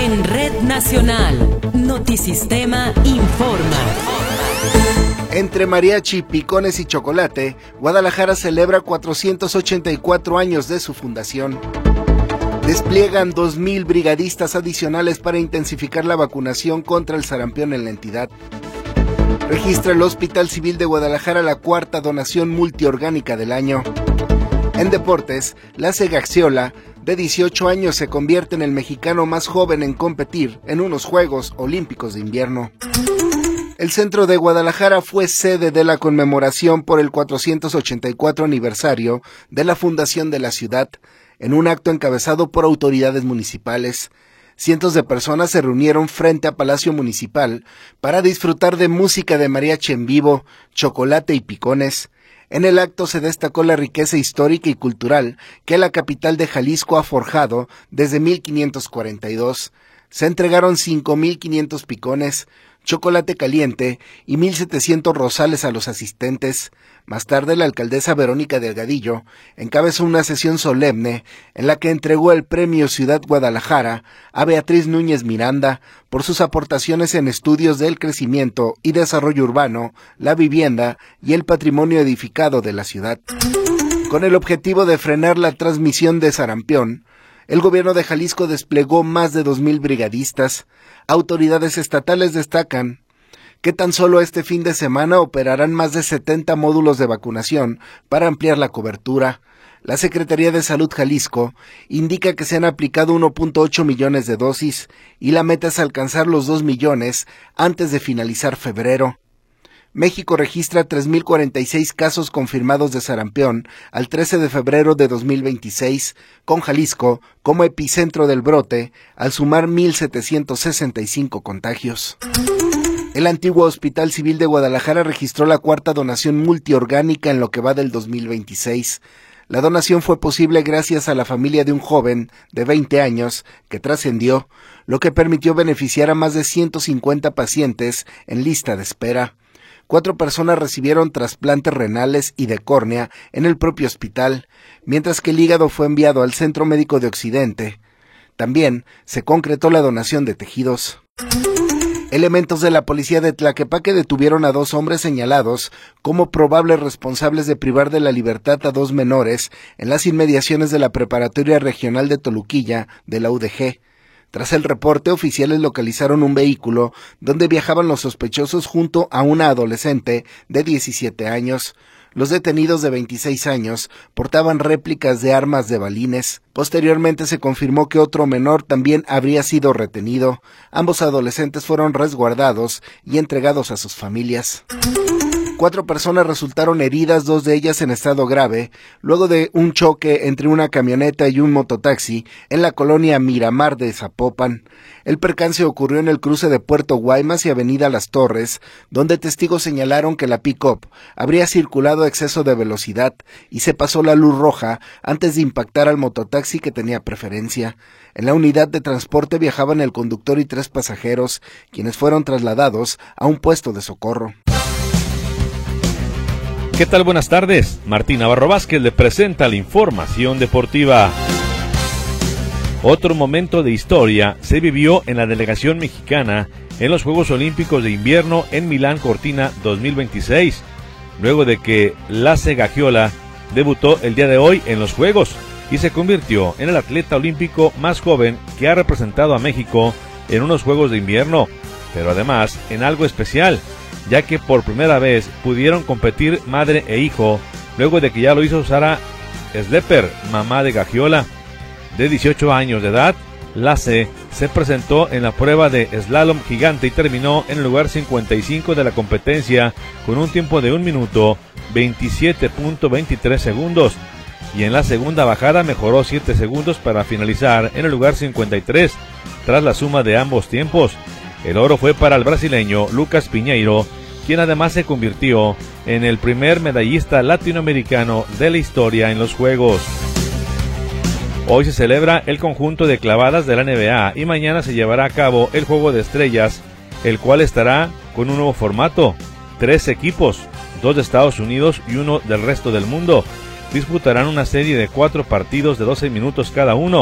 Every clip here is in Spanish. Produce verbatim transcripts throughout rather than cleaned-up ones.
En Red Nacional, Notisistema informa. Entre mariachi, picones y chocolate, Guadalajara celebra cuatrocientos ochenta y cuatro años de su fundación. Despliegan dos mil brigadistas adicionales para intensificar la vacunación contra el sarampión en la entidad. Registra el Hospital Civil de Guadalajara la cuarta donación multiorgánica del año. En deportes, Lasse Gaggiola, de dieciocho años, se convierte en el mexicano más joven en competir en unos Juegos Olímpicos de Invierno. El centro de Guadalajara fue sede de la conmemoración por el cuatrocientos ochenta y cuatro aniversario de la fundación de la ciudad, en un acto encabezado por autoridades municipales. Cientos de personas se reunieron frente a Palacio Municipal para disfrutar de música de mariachi en vivo, chocolate y picones. En el acto se destacó la riqueza histórica y cultural que la capital de Jalisco ha forjado desde mil quinientos cuarenta y dos. Se entregaron cinco mil quinientos picones, chocolate caliente y mil setecientos rosales a los asistentes. Más tarde, la alcaldesa Verónica Delgadillo encabezó una sesión solemne en la que entregó el premio Ciudad Guadalajara a Beatriz Núñez Miranda por sus aportaciones en estudios del crecimiento y desarrollo urbano, la vivienda y el patrimonio edificado de la ciudad. Con el objetivo de frenar la transmisión de sarampión, el gobierno de Jalisco desplegó más de dos mil brigadistas. Autoridades estatales destacan que tan solo este fin de semana operarán más de setenta módulos de vacunación para ampliar la cobertura. La Secretaría de Salud Jalisco indica que se han aplicado uno punto ocho millones de dosis y la meta es alcanzar los dos millones antes de finalizar febrero. México registra tres mil cuarenta y seis casos confirmados de sarampión al trece de febrero de dos mil veintiséis, con Jalisco como epicentro del brote, al sumar mil setecientos sesenta y cinco contagios. El antiguo Hospital Civil de Guadalajara registró la cuarta donación multiorgánica en lo que va del dos mil veintiséis. La donación fue posible gracias a la familia de un joven de veinte años que trascendió, lo que permitió beneficiar a más de ciento cincuenta pacientes en lista de espera. Cuatro personas recibieron trasplantes renales y de córnea en el propio hospital, mientras que el hígado fue enviado al Centro Médico de Occidente. También se concretó la donación de tejidos. Elementos de la policía de Tlaquepaque detuvieron a dos hombres señalados como probables responsables de privar de la libertad a dos menores en las inmediaciones de la Preparatoria Regional de Toluquilla de la U D G. Tras el reporte, oficiales localizaron un vehículo donde viajaban los sospechosos junto a una adolescente de diecisiete años. Los detenidos de veintiséis años portaban réplicas de armas de balines. Posteriormente se confirmó que otro menor también habría sido retenido. Ambos adolescentes fueron resguardados y entregados a sus familias. Cuatro personas resultaron heridas, dos de ellas en estado grave, luego de un choque entre una camioneta y un mototaxi en la colonia Miramar de Zapopan. El percance ocurrió en el cruce de Puerto Guaymas y Avenida Las Torres, donde testigos señalaron que la pick-up habría circulado a exceso de velocidad y se pasó la luz roja antes de impactar al mototaxi que tenía preferencia. En la unidad de transporte viajaban el conductor y tres pasajeros, quienes fueron trasladados a un puesto de socorro. ¿Qué tal? Buenas tardes. Martín Navarro Vázquez le presenta la información deportiva. Otro momento de historia se vivió en la delegación mexicana en los Juegos Olímpicos de Invierno en Milán Cortina dos mil veintiséis, luego de que Lasse Gaggiola debutó el día de hoy en los Juegos y se convirtió en el atleta olímpico más joven que ha representado a México en unos Juegos de Invierno, pero además en algo especial, ya que por primera vez pudieron competir madre e hijo, luego de que ya lo hizo Sara Schlepper, mamá de Gaggiola. De dieciocho años de edad, Lasse se presentó en la prueba de slalom gigante y terminó en el lugar cincuenta y cinco de la competencia con un tiempo de un minuto veintisiete punto veintitrés segundos, y en la segunda bajada mejoró siete segundos para finalizar en el lugar cincuenta y tres tras la suma de ambos tiempos. El oro fue para el brasileño Lucas Piñeiro, quien además se convirtió en el primer medallista latinoamericano de la historia en los Juegos. Hoy se celebra el conjunto de clavadas de la N B A y mañana se llevará a cabo el Juego de Estrellas, el cual estará con un nuevo formato. Tres equipos, dos de Estados Unidos y uno del resto del mundo, disputarán una serie de cuatro partidos de doce minutos cada uno,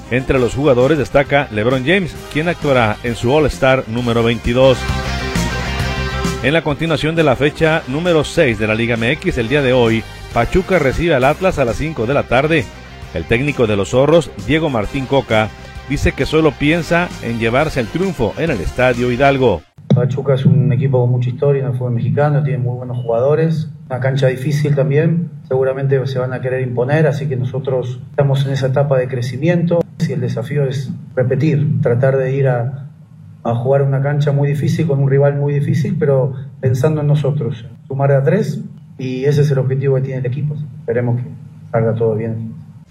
Entre los jugadores destaca LeBron James, quien actuará en su All-Star número veintidós. En la continuación de la fecha número seis de la Liga M X, el día de hoy, Pachuca recibe al Atlas a las cinco de la tarde. El técnico de los Zorros, Diego Martín Coca, dice que solo piensa en llevarse el triunfo en el Estadio Hidalgo. Pachuca es un equipo con mucha historia en el fútbol mexicano, tiene muy buenos jugadores, una cancha difícil también, seguramente se van a querer imponer, así que nosotros estamos en esa etapa de crecimiento. Y el desafío es repetir, tratar de ir a, a jugar una cancha muy difícil con un rival muy difícil, pero pensando en nosotros, sumar de a tres, y ese es el objetivo que tiene el equipo. Esperemos que salga todo bien.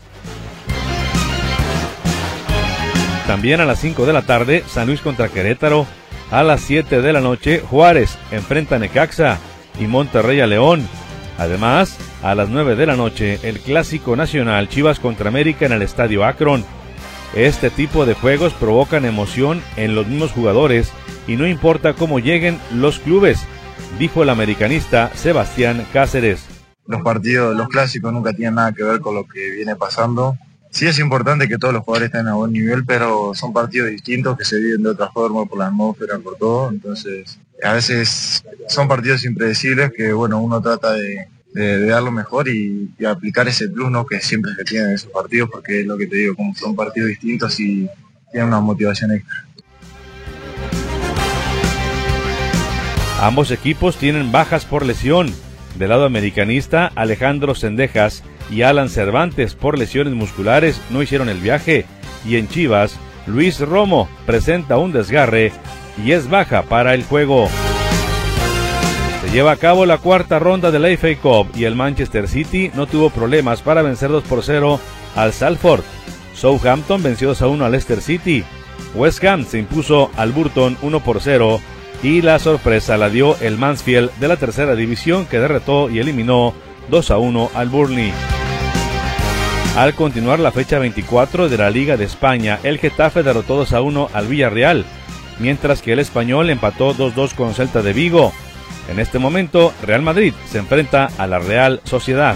También a las cinco de la tarde, San Luis contra Querétaro. A las siete de la noche, Juárez enfrenta a Necaxa y Monterrey a León. Además, a las nueve de la noche, el Clásico Nacional Chivas contra América en el Estadio Akron. Este tipo de juegos provocan emoción en los mismos jugadores y no importa cómo lleguen los clubes, dijo el americanista Sebastián Cáceres. Los partidos, los clásicos nunca tienen nada que ver con lo que viene pasando. Sí es importante que todos los jugadores estén a buen nivel, pero son partidos distintos que se viven de otra forma, por la atmósfera, por todo. Entonces, a veces son partidos impredecibles que, bueno, uno trata de, de, de dar lo mejor y, y aplicar ese plus, ¿no?, que siempre se tiene en esos partidos, porque es lo que te digo, como son partidos distintos y tienen una motivación extra. Ambos equipos tienen bajas por lesión. Del lado americanista, Alejandro Cendejas y Alan Cervantes por lesiones musculares no hicieron el viaje, y en Chivas, Luis Romo presenta un desgarre y es baja para el juego. Se lleva a cabo la cuarta ronda de la F A Cup y el Manchester City no tuvo problemas para vencer dos por cero al Salford. Southampton venció dos a uno al Leicester City. West Ham se impuso al Burton uno por cero y la sorpresa la dio el Mansfield de la tercera división, que derrotó y eliminó dos a uno al Burnley. Al continuar la fecha veinticuatro de la Liga de España, el Getafe derrotó dos a uno al Villarreal, mientras que el Español empató dos a dos con Celta de Vigo. En este momento, Real Madrid se enfrenta a la Real Sociedad.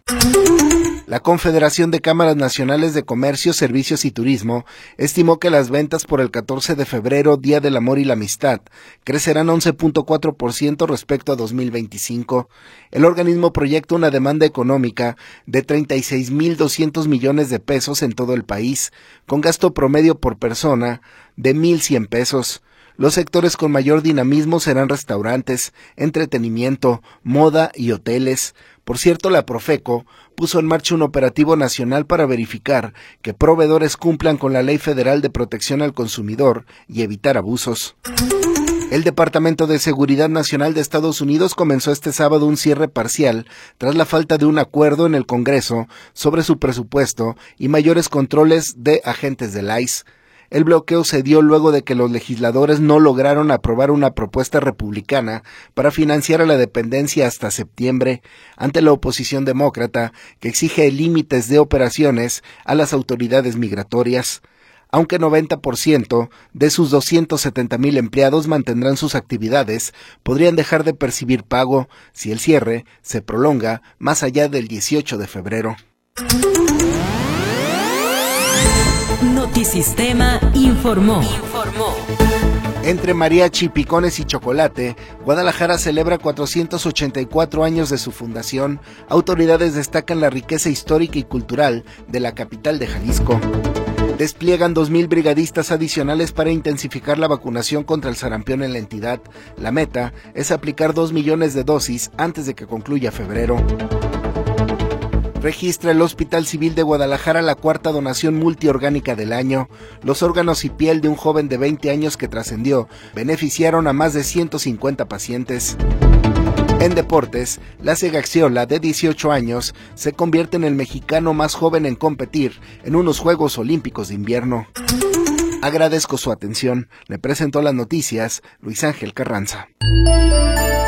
La Confederación de Cámaras Nacionales de Comercio, Servicios y Turismo estimó que las ventas por el catorce de febrero, Día del Amor y la Amistad, crecerán once punto cuatro por ciento respecto a dos mil veinticinco. El organismo proyecta una demanda económica de treinta y seis mil doscientos millones de pesos en todo el país, con gasto promedio por persona de mil cien pesos. Los sectores con mayor dinamismo serán restaurantes, entretenimiento, moda y hoteles. Por cierto, la Profeco puso en marcha un operativo nacional para verificar que proveedores cumplan con la Ley Federal de Protección al Consumidor y evitar abusos. El Departamento de Seguridad Nacional de Estados Unidos comenzó este sábado un cierre parcial tras la falta de un acuerdo en el Congreso sobre su presupuesto y mayores controles de agentes del I C E. El bloqueo se dio luego de que los legisladores no lograron aprobar una propuesta republicana para financiar a la dependencia hasta septiembre, ante la oposición demócrata que exige límites de operaciones a las autoridades migratorias. Aunque noventa por ciento de sus doscientos setenta mil empleados mantendrán sus actividades, podrían dejar de percibir pago si el cierre se prolonga más allá del dieciocho de febrero. Notisistema informó. Informó. Entre mariachi, picones y chocolate, Guadalajara celebra cuatrocientos ochenta y cuatro años de su fundación. Autoridades destacan la riqueza histórica y cultural de la capital de Jalisco. Despliegan dos mil brigadistas adicionales para intensificar la vacunación contra el sarampión en la entidad. La meta es aplicar dos millones de dosis antes de que concluya febrero. Registra el Hospital Civil de Guadalajara la cuarta donación multiorgánica del año. Los órganos y piel de un joven de veinte años que trascendió beneficiaron a más de ciento cincuenta pacientes. En deportes, la Segaxiola, de dieciocho años, se convierte en el mexicano más joven en competir en unos Juegos Olímpicos de Invierno. Agradezco su atención. Le presentó las noticias Luis Ángel Carranza.